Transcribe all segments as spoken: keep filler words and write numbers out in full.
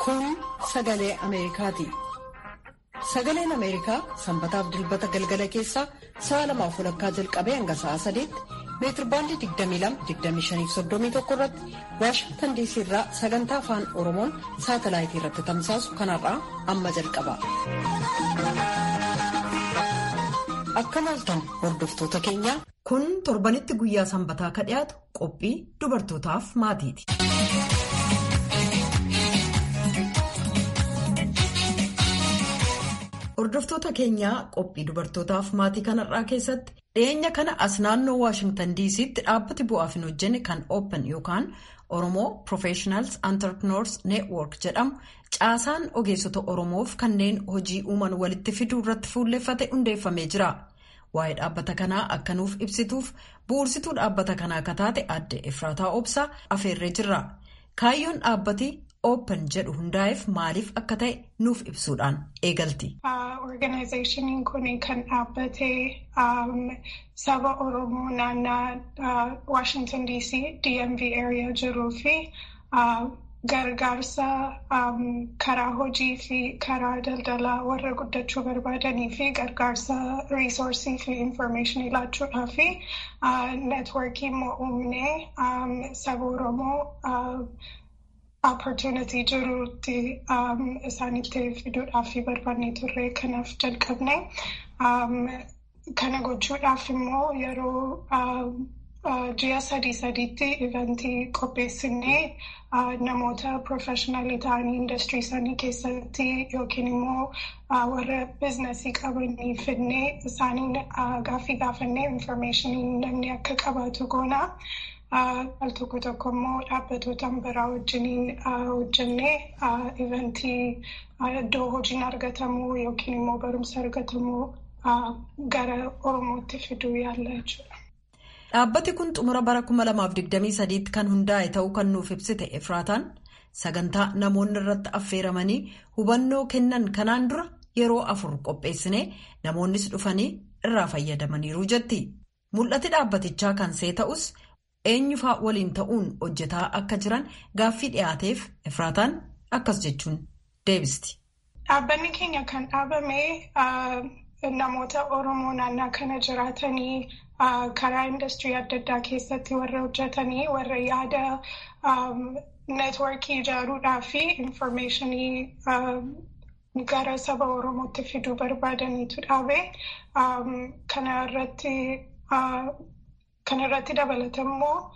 Kun sagalee Ameerikaati. Sagaleen Ameerikaa sanbataaf dilbata galgala keessaa sa'a lamaaf walakkaa jalqabee hanga sa'a sadeetti meetirbaandii digdamii lama digdamii shanii fi soddomii tokko irratti Waashingtan diisii irraa sagantaa afaan Oromoon saatalaayitii irratti tamsaasu kanarraa amma jalqaba. Akka maaltan hordoftoota keenya. Kun torbanitti guyyaa sanbataa ka dhiyaatu qophii dubartootaaf maatiiti. Hordoftoota keenyaa qophii dubartootaaf maatii kanarraa keessatti dhiyeenya kana as naannoo Waashingtan diisiitti dhaabbati bu'aaf hin hojjenne kan Open yookaan Oromoo Professionals Entrepreneurs Network jedhamu caasaan ogeessota Oromoof kanneen hojii uuman walitti fiduu irratti fuulleeffate hundeeffamee jira. Waa'ee dhaabbata kanaa akka nuuf ibsituuf bu'uursituu dhaabbata kanaa akka taate aadde Efraataa Obsaa afeerree jirra. Kaayyoon dhaabbati Open jedhu hundaa'eef maaliif akka ta'e nuuf ibsuudhaan eegalti. Organizaashiniin kun kan dhaabbate saba Oromoo naannoo Washington D C D M V area jiruu fi gargaarsa karaa hojii fi karaa daldalaa warra guddachuu barbaadanii fi gargaarsa riisoorsii fi infoormeeshinii laachuudhaa fi neetworkii immoo uumnee saba Oromoo opportunity jiruutti isaanitti fiduudhaaf fi barbaannee turre kanaaf jalqabne. Kana gochuudhaaf immoo yeroo ji'a sadii sadiitti eventii qopheessinee namoota professionaalii ta'anii industirii isaanii keessatti yookiin immoo warra biizinasii qabanii fidnee isaaniin gaaffii gaafannee infoormeeshinii namni akka qabaatu goona. Al tokko tokko immoo dhaabbatoota biraa wajjiniin hojjennee eventii iddoo hojiin argatamu yookiin immoo barumsa argatamu gara Oromootti fiduu yaalla jechuudha. Dhaabbati kun xumura bara kuma lamaaf digdamii sadiitti kan hundaa'e ta'uu kan nuuf ibsite Efraataan sagantaa namoonni irratti affeeramanii hubannoo kennan kanaan dura yeroo afur qopheessinee namoonnis dhufanii irraa fayyadamaniiru jetti. Mul'ati dhaabbatichaa kan see ta'us eenyufaa waliin ta'uun hojjetaa akka jiran gaaffii dhiyaateef Efraataan akkas jechuun deebisti. Dhaabbanni keenya kan dhaabame namoota Oromoo naannoo kana jiraatanii karaa industirii adda addaa keessatti warra hojjetanii warra yaada neetworkii ijaaruudhaa fi infoormeeshinii gara saba Oromootti fiduu barbaadaniitu dhaabe. Kana irratti Kan irratti dabalatammoo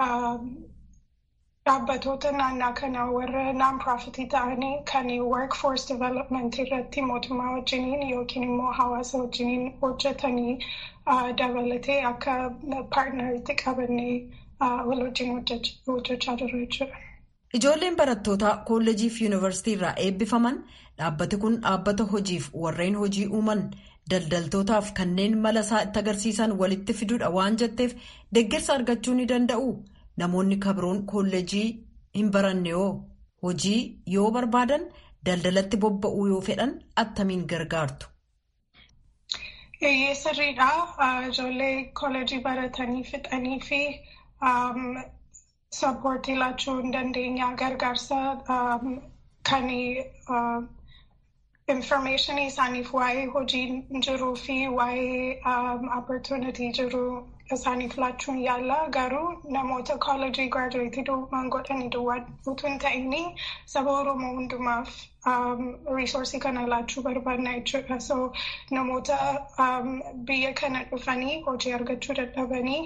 dhaabbatoota naannoo kanaa warra non-profitii ta'anii kan workforce development irratti mootummaa wajjiniin yookiin immoo hawaasa wajjiniin hojjetanii dabalatee akka paartneritti qabannee wal wajjin hojjechaa jirra jechuudha. Ijoolleen barattootaa kolleejii fi yuunivarsiitii irraa eebbifaman dhaabbati kun dhaabbata hojiif warreen hojii uuman daldaltootaaf kanneen mala isaa itti agarsiisan walitti fiduudha waan jetteef deeggarsa argachuu ni danda'u. Namoonni kabroon kolleejii hin baranne yoo hojii yoo barbaadan daldalatti bobba'uu yoo fedhan attamiin gargaartu? Sirriidha. Ijoollee kolleejii baratanii fixanii fi sappoortii laachuu hin dandeenya gargaarsa kan Informationii isaaniif waa'ee hojii jiruu fi waa'ee opportunity jiruu isaaniif laachuun yaalla. Garuu namoota college graduate godhanii duwwaa utuu hin ta'in saba Oromoo hundumaaf reesoorsii kana laachuu barbaadna jechuudha. So namoota biyya kana dhufanii hojii argachuu dadhabanii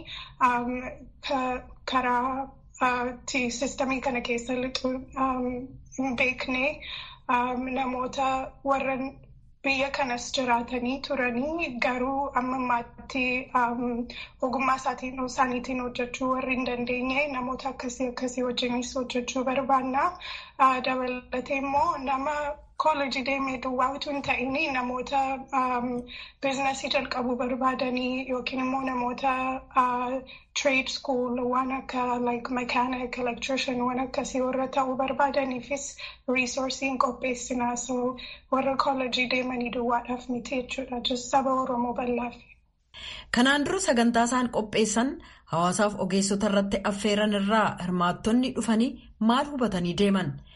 karaa sistemii kana keessa lixuu hin beekne. Namoota warra biyya kanas jiraatanii turanii garuu amma ammaatti ogummaa isaaniitiin hojjechuu warri hin dandeenye namoota akkasii akkasii wajjinis hojjechuu barbaanna. Dabalatee immoo nama kolleejii deemee duwwaa utuu hin ta'in namoota biizinasii jalqabuu barbaadanii yookiin immoo namoota trade school waan akka like mechanic, electrician waan akkasii warra ta'uu barbaadaniifis reesoursiin qopheessinaa. So warra kolleejii deemanii duwwaadhaaf miti jechuudha. Just saba Oromoo bal'aaf. Kanaan dura sagantaa isaan qopheessan hawaasaaf ogeessota irratti affeeran irraa hirmaattonni dhufanii maal hubatanii deeman?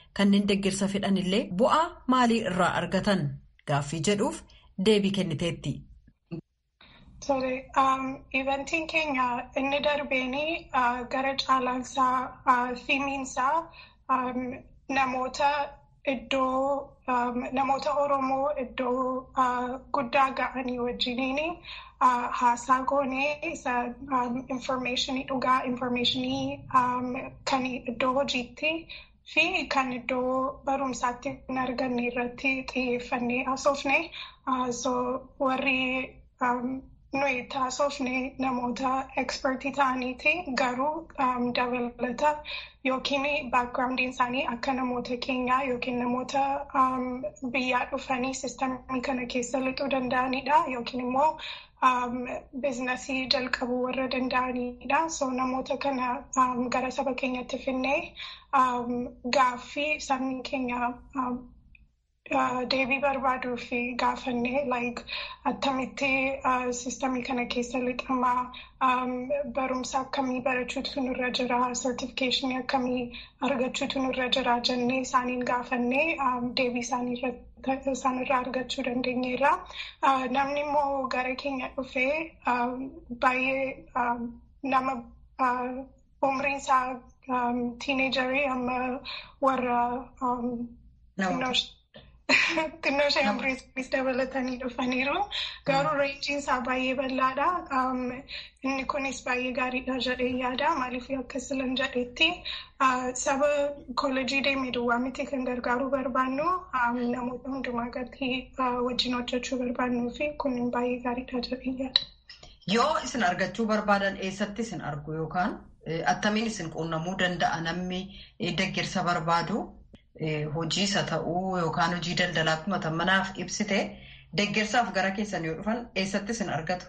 kanneen deeggarsa fedhanillee bu'aa maalii irraa argatan gaaffii jedhuuf deebii kenniteetti. Tole, eventiin keenya inni darbeenii gara caalaansaa fiimiinsaa namoota iddoo namoota Oromoo iddoo guddaa ga'anii wajjiniin haasaa goonee isa informationii dhugaa informationii kan iddoo hojiitti fi kan iddoo barumsaatti hin arganne irratti xiyyeeffannee haasofne. So warri nuyi taasofne namoota ekspertii ta'aniiti garuu dabalata yookiin baakgiraawundiin isaanii akka namoota keenyaa yookiin namoota biyyaa dhufanii sistamii kana keessa lixuu danda'anidha yookiin immoo biizinasii jalqabuu warra danda'anidha. So namoota kana gara saba keenyatti finnee gaaffii sabni keenya deebii barbaaduu fi gaafannee like attamitti sistamii kana keessa lixamaa barumsa akkamii barachuutu nurra jira certificationii akkamii argachuutu nurra jira jennee isaaniin gaafannee deebii isaanirraa argachuu dandeenyeerra. Namni immoo gara keenya dhufee baay'ee nama umriin isaa tiineejarii amma warra xinnoo ishee umriis dabalatanii dhufaniiru. Garuu reenjiin isaa baay'ee bal'aadha. Inni kunis baay'ee gaariidha jedhee yaada. Maaliif akka silan jedhetti saba koolejii deemee duwwaa miti kan gargaaruu barbaannu namoota hundumaa gadi wajjin hojjechuu barbaannuu fi kun baay'ee gaariidha jedhee yaada. Yoo isin argachuu barbaadan eessatti isin argu yookaan attamiin isin quunnamuu danda'a namni deeggarsa barbaadu? Hojii isa ta'uu yookaan hojii daldalaa akkuma manaaf ibsite deeggarsaaf gara keessan yoo dhufan eessatti isin argatu?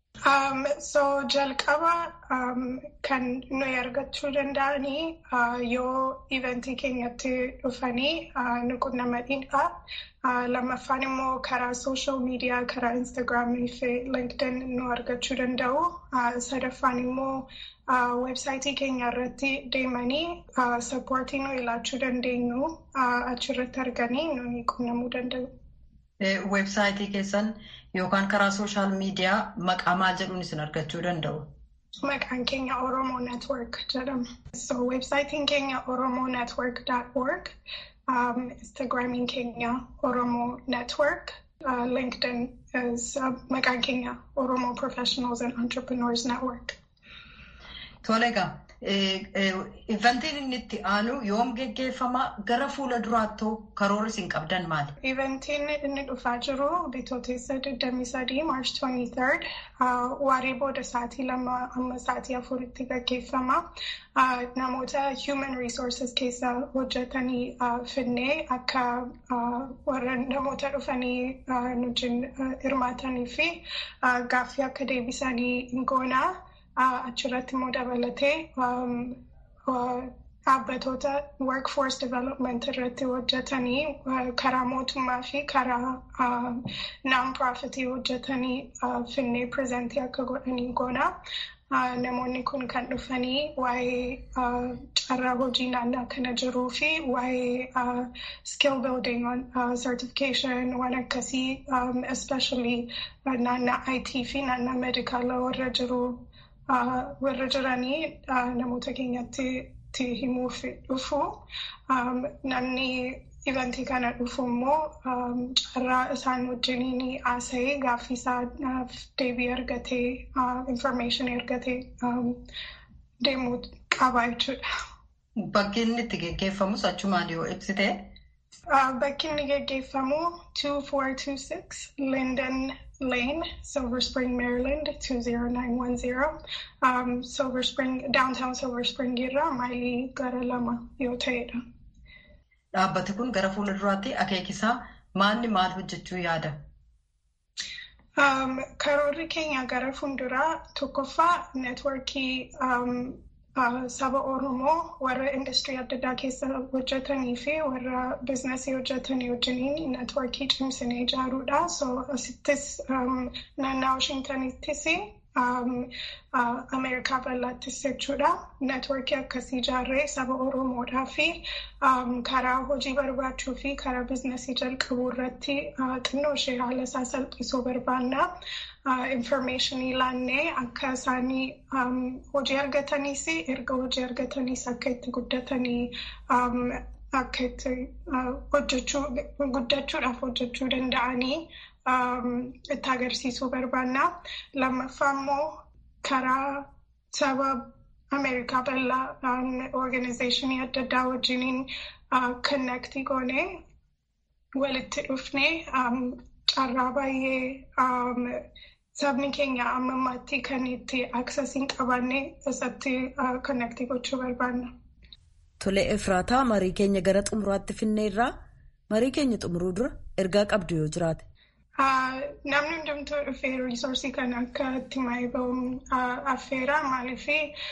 So jalqaba kan nuyi argachuu danda'anii yoo eventii keenyatti dhufanii nu quunnamanidha. Lammaffaan immoo karaa social media karaa Instagramii fi LinkedIn nu argachuu danda'u. Sadaffaan immoo websaayitii keenya irratti deemanii sappoortii nu ilaachuu dandeenyu achirratti arganii nu quunnamuu danda'u. Websaayitii keessan yookaan karaa sooshaal miidiyaa maqaa maal jedhuun isin argachuu danda'u? Maqaan keenya Oromoo Network jedhama. So websaayitiin keenya oromoo network dot org, um, Instagramiin keenya Oromoo Network, uh, LinkedIn is uh, maqaan keenya Oromoo Professionals and Entrepreneurs Network. Tolega, eventiin inni itti aanu yoom geggeeffama gara fuula duraattuu karoora isin qabdan maali? Eventiin inni dhufaa jiru bitootessa digdamii sadii March twenty-third waaree booda sa'aatii lama amma sa'aatii afuritti geggeeffama. Namoota human resources keessa hojjetanii finnee akka warra namoota dhufanii nujiin hirmaatanii fi gaaffii akka deebisanii goonaa. Achirratti immoo dabalatee dhaabbatoota workforce development irratti hojjetanii karaa mootummaa fi karaa non-profitii hojjetanii finnee prezentii akka godhanii goona. Namoonni kun kan dhufanii waa'ee carraa hojii naannaa kana jiruu fi waa'ee skill building certification waan akkasii especially naannaa I T fi naannaa medikaala warra jiru. Warra jiranii namoota keenyatti himuuf dhufu. Namni eventii kana dhufu immoo carraa isaan wajjiniin haasa'ee gaaffii isaaf deebii argatee information argatee deemuu qaba jechuudha. Bakki inni itti geggeeffamus achumaan yoo ibsite? Bakki inni geggeeffamu two four two six Linden Lane, Silver Spring, Maryland, two zero nine one zero. Um, Silver Spring, downtown Silver Spring irraa maayilii gara lama yoo ta'edha. Dhaabbati kun gara fuula duraatti akeekisaa maalni maal hojjechuu yaada? Um, karoorri keenya gara fuulduraa tokkoffaa neetworkii um, Uh, saba Oromoo warra industirii adda addaa keessa hojjetanii fi warra biizinasii hojjetanii wajjiniin neetworkii cimsinee ijaaruudha. So asittis um, naannaa Washingtonittis Ameerikaa bal'aattis jechuudha. Neetwoorkii akkasii ijaarree saba Oromoodhaa fi karaa hojii barbaachuu fi karaa biizinasii jalqabuu irratti xinnoo ishee haala isaa salphisuu barbaanna. Informationii laannee akka isaanii hojii argataniis erga hojii argataniis akka itti guddatanii akka itti hojjechuu guddachuudhaaf hojjechuu danda'anii itti agarsiisuu barbaanna. Lammaffaa immoo karaa saba Ameerikaa bal'aa organizationii adda addaa wajjiniin connectii goonee walitti dhufnee carraa baay'ee sabni keenya amma ammaatti kan itti access hin qabaanne isatti connectii gochuu barbaanna. Tole Efraataa, marii keenya gara xumuraatti finneerraa. Marii keenya xumuruu dura ergaa qabdu yoo jiraate. Namni hundumtuu dhufee riisoorsii kan akka itti maayii ba'uun affeera. Maaliif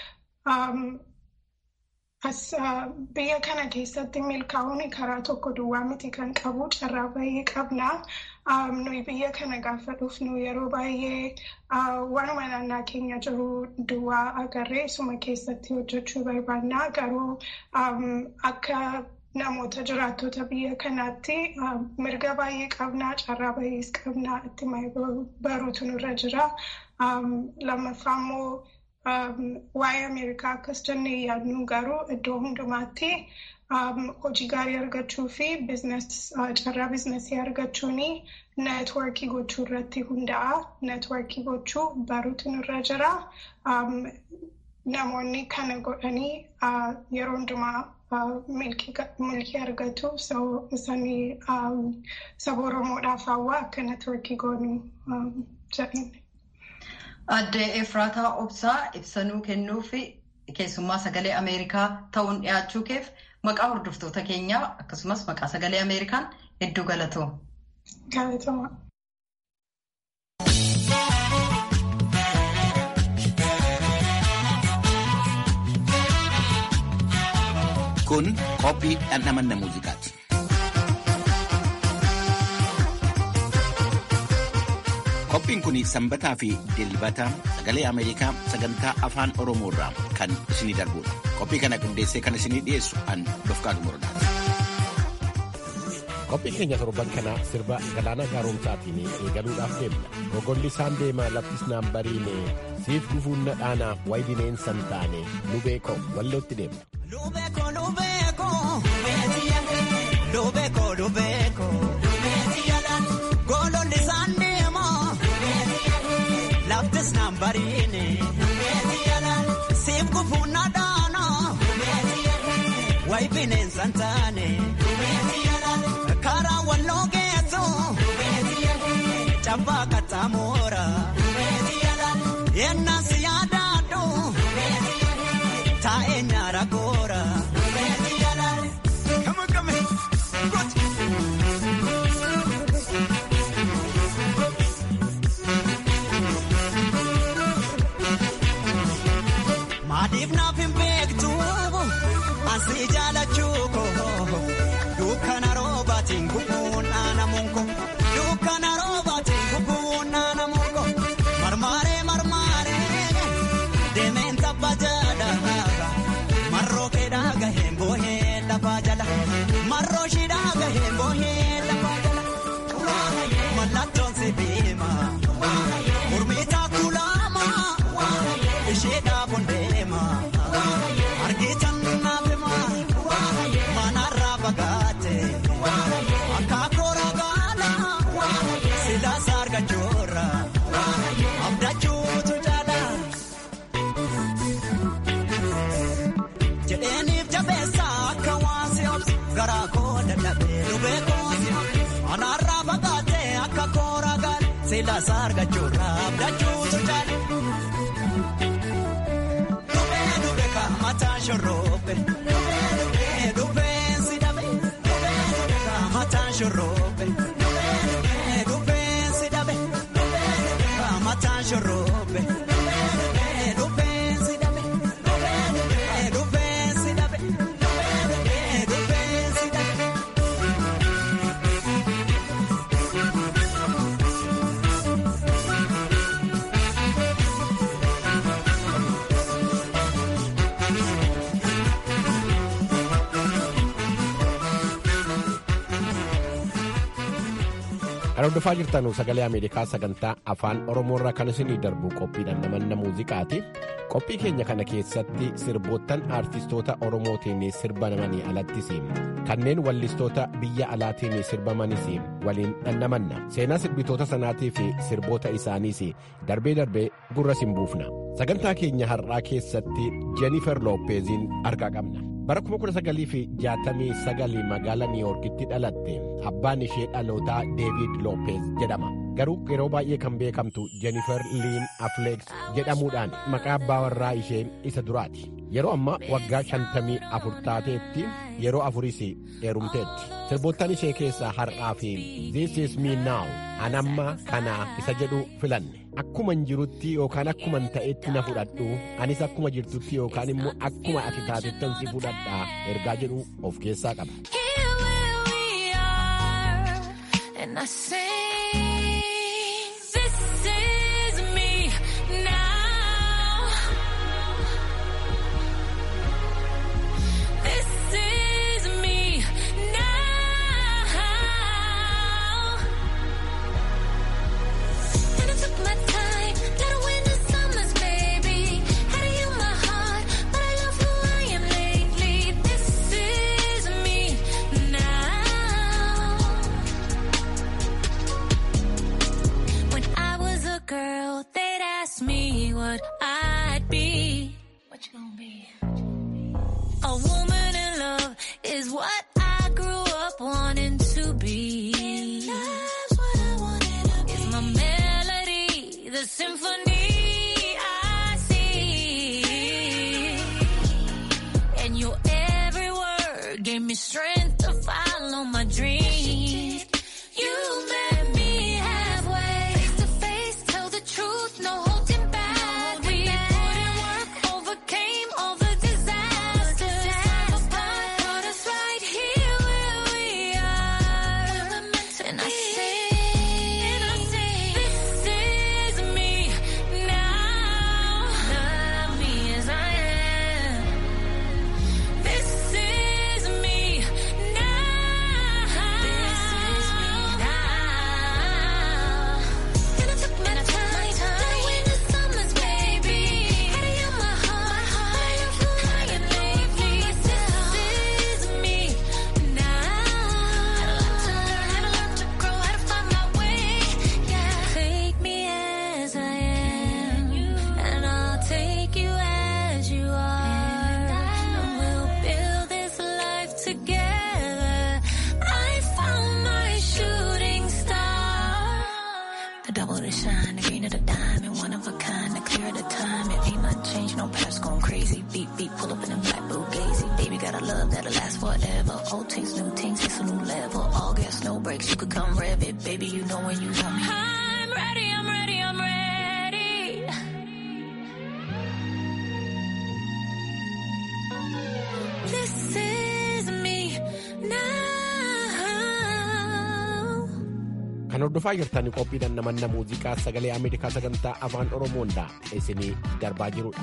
biyya kana keessatti milkaa'uun karaa tokko duwwaa miti kan qabu carraa baay'ee qabna. Nuyi biyya kana gaafa dhufnu yeroo baay'ee waanuma naannaa keenya jiru duwwaa agarree suma keessatti hojjechuu barbaanna. Garuu akka namoota jiraattota biyya kanaatti mirga baay'ee qabna, carraa baay'ees qabna, itti baruutu nurra jira. Lammaffaa immoo waa'ee Ameerikaa akkas jennee yaadnu garuu iddoo hundumaatti hojii gaarii argachuu fi carraa biizinasii argachuun neetwoorkii gochuu irratti hunda'a. Neetwoorkii gochuu baruutu nurra jira. Namoonni kana godhanii yeroo hundumaa milkii argatu. So isanii saba Oromoodhaaf hawaa akka neetwoorkii goonu jedhani. Adde Efraataa Obsaa ibsanuu kennuu fi keessummaa sagalee Ameerikaa ta'uun dhiyaachuu keef maqaa hordoftoota keenyaa akkasumas maqaa sagalee Ameerikaan hedduu galatoo. Galatoo. Kun qophii dhandhamanna muuziqaati. Qophiin kun sanbataa fi dilbata sagalee Ameerikaa sagantaa afaan Oromoo irraa kan isinii darbudha. Qophii kana qindeessee kan isinii dhiyeessu an Dofqaadu Morodaati. Qophiin keenya torban kana sirba Galaanaa Gaaromsaatiin eegaluudhaaf deemna. Rogolli isaan deema laffisnaan bariine siif gufuun nadhaanaa wayi bineensan taane lubeeko wallootti deemna. Lubeeko lubeeko lubeeko lubeeko gololli isaan deema laffisnaan bariine siif gufuun nadhaanaa wayi bineensan taane. Karaa walloo geessu cabbaa kattamoora yennaa si yaadaadhu taa'ee nyaara goora. Maadiif naaf hin beektu asii jaalachuu koo dukkana roobaatiin gubuun naana munko dukkana roobaatiin gubuun naana munko marmaaree marmaaree deemeen tabba jala marroo keedhaa gaheen boohee lafaa jala marroo shidhaa gaheen boohee lafaa jala mallattoon si beema murmiitaa kulaama ishee dhaabuun deema argitan naafema manarraa bagaate akka koora gaala silaas argachuurra abdachuutu jaala jedheeniif jabeessa akka waan si obsu garaa koo dadhabee lubeekoo si obsu manarraa bagaate akka koora gaala silaas argachuurra abdachuutu jaala. Dubee dubee kaamataa shorroobe. Shorobe, dubbe si dabe, kamata shorobe, dubbe si dabe, dubbe si dabe, dubbe si dabe. Kan hordofaa jirtan sagalee Ameerikaa sagantaa afaan Oromoorraa kan isinii darbu qophiidhaan namanna muuziqaati. Qophii keenya kana keessatti sirboottan aartistoota Oromootiin sirbamanii alattis kanneen wallistoota biyya alaatiin sirbamanis waliin dhannamanna. Seenaa sirbitoota sanaatii fi sirboota isaaniis darbee darbee gurra siin buufna. Sagantaa keenya har'aa keessatti Jennifer Lopezin argaa qabna. Bara kuma kudha sagalii fi jaatamii sagalii magaalaa Niiwuorkitti dhalatte. Abbaan ishee dhalootaa David Lopez jedhama. Garuu yeroo baay'ee kan beekamtu Jennifer Lynn Affleck jedhamuudhaan maqaa abbaa warraa ishee isa duraati. Yeroo ammaa waggaa shantamii afur taateetti yeroo afuris heerumteetti. Sirboottan ishee keessaa har'aa fi This is me now anamma kanaa isa jedhu filanne. Akkuma jirutti yookaan akkuma ta'etti na fudhadhu anis akkuma jirtutti yookaan immoo akkuma ati taatettan si fudhadhaa ergaa jedhu of keessaa qaba. Kan hordofaa jirtan qophiidhaan namanna muuziqaa sagalee Ameerikaa sagantaa afaan Oromoodhaa isinii darbaa jirudha.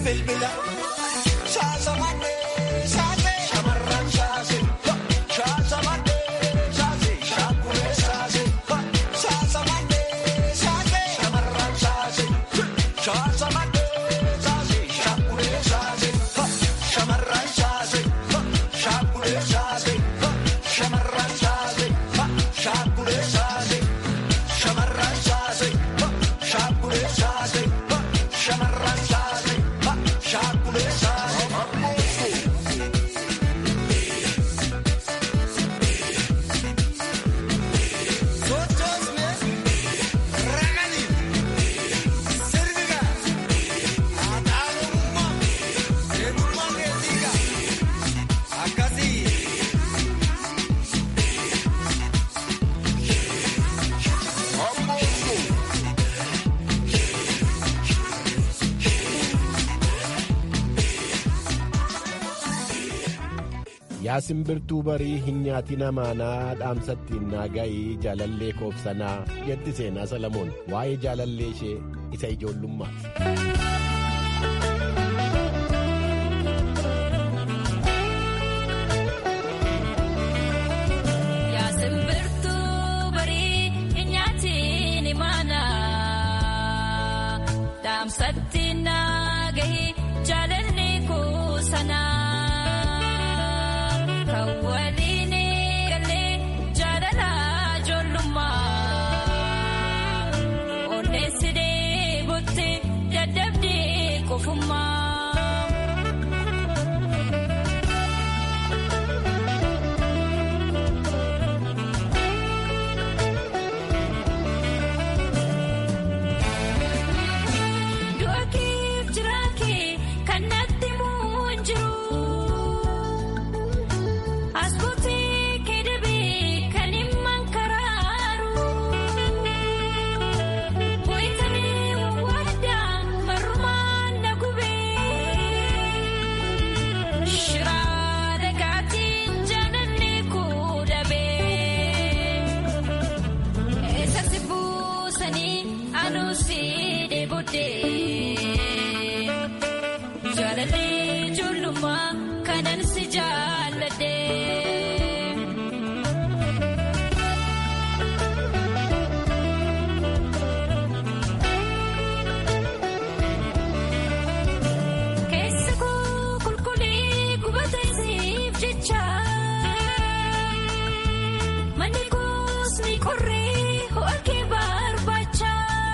bilbila. Shaasa malee shaase shamarran shaase. Shaasa malee shaase shaakulee shaase. Shaasa malee shaase shamarran shaase. Shaasa malee shaase shaakulee shaase. Shamarran shaase shaakulee shaase. Shamarran shaase shaakulee shaase. Shamarran shaase shaakulee shaase. Shamarran shaase shaakulee shaase. Yaa simbirtuu barii hin nyaatina maanaa dhaamsattiin naagayii jaalallee koobsanaa jetti seenaa Salamoon waa'ee jaalallee ishee isa ijoollummaati. Yaa simbirtuu barii hin nyaatina maanaa dhaamsattiin naagayii jaalallee koobsanaa. Kawwaliini galee jaalala ijoollummaa onneessidee bottee dadhabdee qofummaa. Du'a keef jiraa kee kan natti muun jiru. Asbuutii keedabee kan himman karaaru. Wayitanii wawwaadhaan marrumaan na gubee. Shiraa dhagaatiin jaalallee kuu dhabee. Eessa si buusanii anuusi deebodee. Jaalallee ijoollummaa kanan si jaalladhee. Keessa koo qulqullee gubata isiif jecha. Manni koos ni qorree ho'a kee barbaacha.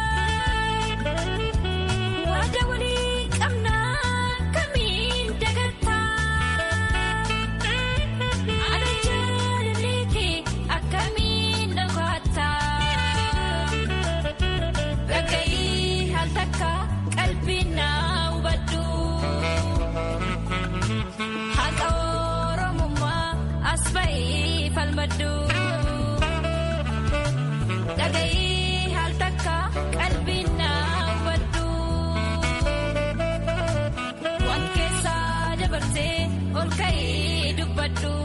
Waada walii qabnaa kamiin dagattaa. Ana jaalallee kee akkamiin dhagaattaa. Dhaga'ii haal takka qalbiin naa hubadhu. Haqa Oromummaa as ba'ee falmadhu. Dhaga'ii haal takka qalbiin naa hubadhu. Waan keessaa dabarsee ol ka'ee dubbadhu.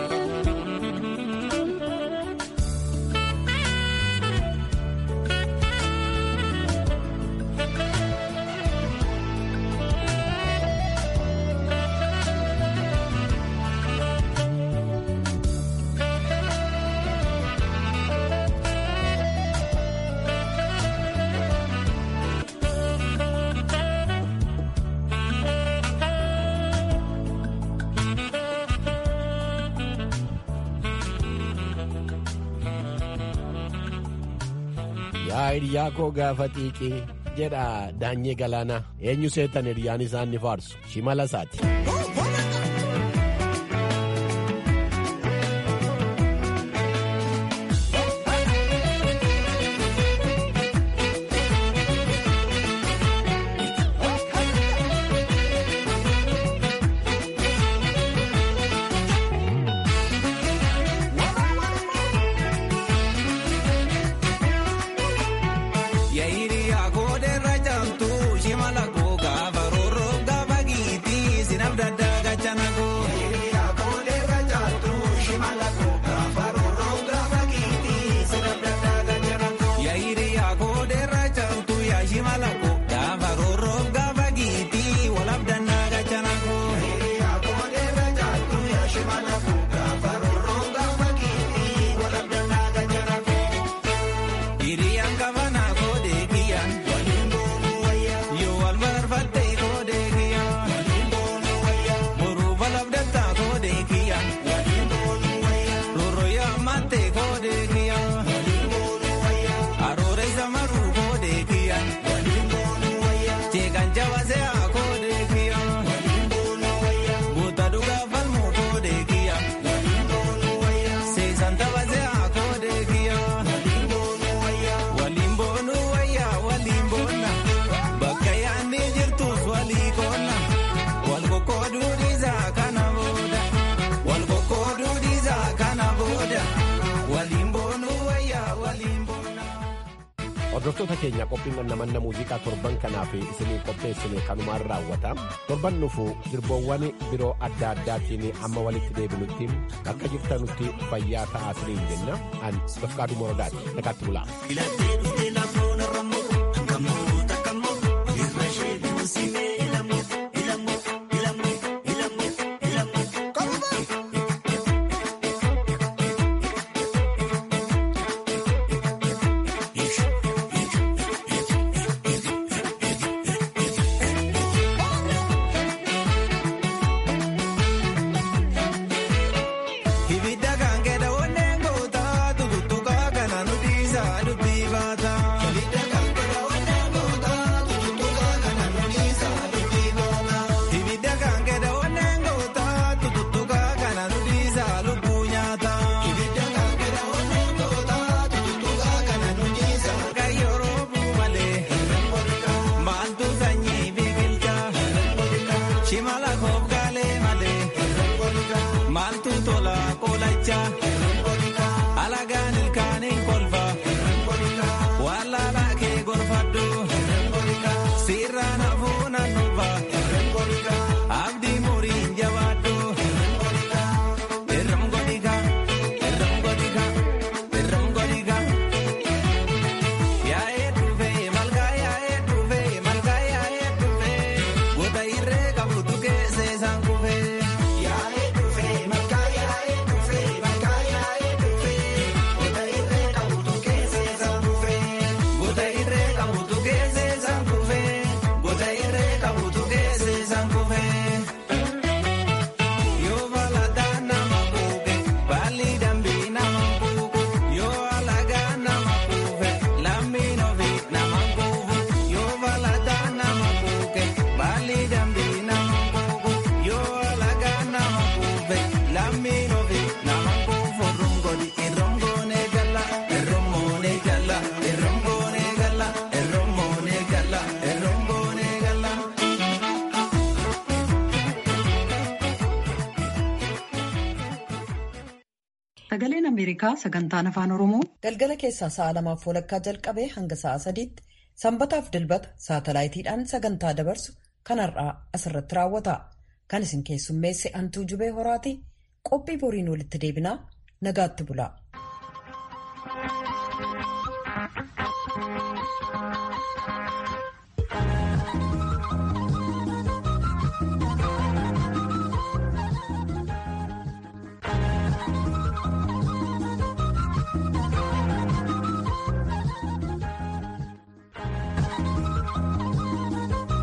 Yaa hiriyaa koo gaafa xiiqii jedha daanyee galaanaa eenyu seetan hiriyaan isaan ni faarsu shimala isaati. Shimala koo gaafa rooroo gaafa giitii sinaf daddaga Hordoftoota keenya qophiin namanna muuziqaa torban kanaaf isinii qopheessine kanumaan raawwata. Torban nufu sirboowwan biroo adda addaatiin amma walitti deebinutti akka jirtanutti fayyaa ta'aa isiniin jenna. An Dofqaaduu Morodaati. Nagaatti bulaa. Sagaleen Ameerikaa sagantaan afaan Oromoo galgala keessaa sa'a lamaaf walakkaa jalqabee hanga sa'a sadiitti sanbataaf dilbata saatalaayitiidhaan sagantaa dabarsu kanarraa asirratti raawwata. Kan isin keessummeesse Antuu Jubee Horaati. Qophii boriin walitti deebinaa nagaatti bulaa.